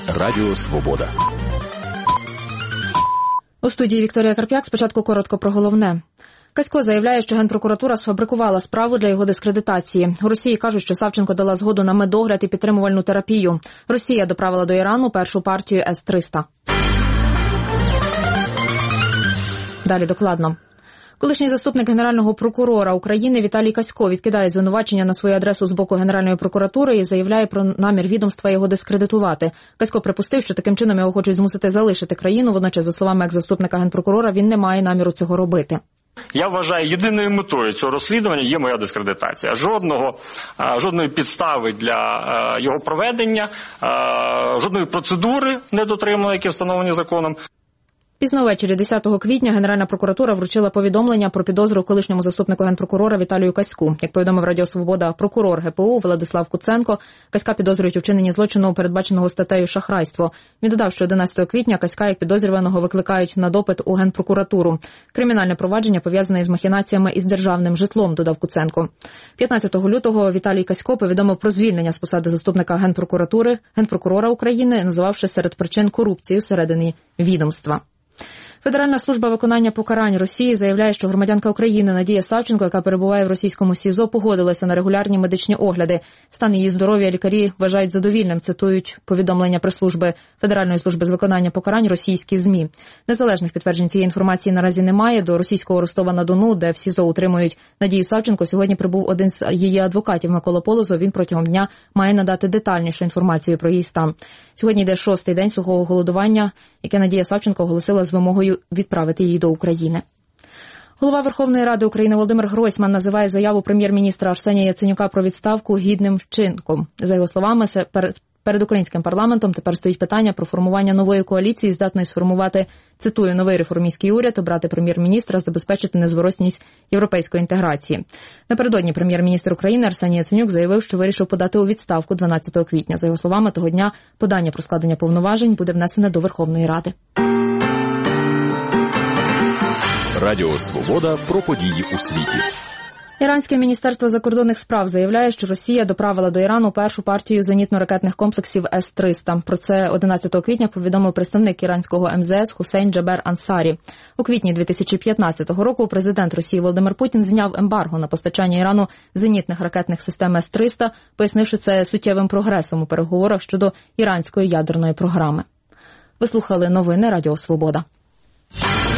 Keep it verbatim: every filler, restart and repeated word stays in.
Радіо Свобода. У студії Вікторія Карп'як. Спочатку коротко про головне. Касько заявляє, що Генпрокуратура сфабрикувала справу для його дискредитації. У Росії кажуть, що Савченко дала згоду на медогляд і підтримувальну терапію. Росія доправила до Ірану першу партію С триста. Далі докладно. Колишній заступник Генерального прокурора України Віталій Касько відкидає звинувачення на свою адресу з боку Генеральної прокуратури і заявляє про намір відомства його дискредитувати. Касько припустив, що таким чином його хочуть змусити залишити країну, водночас, за словами екс-заступника Генпрокурора, він не має наміру цього робити. Я вважаю, єдиною метою цього розслідування є моя дискредитація. Жодного, жодної підстави для його проведення, жодної процедури не дотримано, які встановлені законом. Пізно ввечері десятого квітня Генеральна прокуратура вручила повідомлення про підозру колишньому заступнику Генпрокурора Віталію Каську. Як повідомив Радіо Свобода прокурор Ге Пе У Владислав Куценко, Каська підозрюють у вчиненні злочину, передбаченого статтею «Шахрайство». Він додав, що одинадцятого квітня Каська як підозрюваного викликають на допит у Генпрокуратуру. Кримінальне провадження пов'язане із махінаціями із державним житлом, додав Куценко. п'ятнадцятого лютого Віталій Касько повідомив про звільнення з посади заступника Генпрокуратури, Генпрокурора України, називавши серед причин корупцію всередині відомства. Федеральна служба виконання покарань Росії заявляє, що громадянка України Надія Савченко, яка перебуває в російському СІЗО, погодилася на регулярні медичні огляди. Стан її здоров'я лікарі вважають задовільним, цитують повідомлення прес-служби Федеральної служби з виконання покарань російські ЗМІ. Незалежних підтверджень цієї інформації наразі немає. До російського Ростова-на-Дону, де в СІЗО утримують Надію Савченко, сьогодні прибув один з її адвокатів Микола Полозов. Він протягом дня має надати детальнішу інформацію про її стан. Сьогодні йде шостий день сухого голодування, яке Надія Савченко оголосила з вимогою відправити її до України. Голова Верховної Ради України Володимир Гройсман називає заяву прем'єр-міністра Арсенія Яценюка про відставку гідним вчинком. За його словами, перед українським парламентом тепер стоїть питання про формування нової коаліції, здатної сформувати, цитую, новий реформістський уряд, обрати прем'єр-міністра, забезпечити незворотність європейської інтеграції. Напередодні прем'єр-міністр України Арсеній Яценюк заявив, що вирішив подати у відставку дванадцятого квітня. За його словами, того дня подання про складення повноважень буде внесене до Верховної Ради. Радіо Свобода про події у світі. Іранське міністерство закордонних справ заявляє, що Росія доправила до Ірану першу партію зенітно-ракетних комплексів С триста. Про це одинадцятого квітня повідомив представник іранського Ем Зе Ес Хусейн Джабер Ансарі. У квітні дві тисячі п'ятнадцятого року президент Росії Володимир Путін зняв ембарго на постачання Ірану зенітних ракетних систем С триста, пояснивши це суттєвим прогресом у переговорах щодо іранської ядерної програми. Ви слухали новини Радіо Свобода.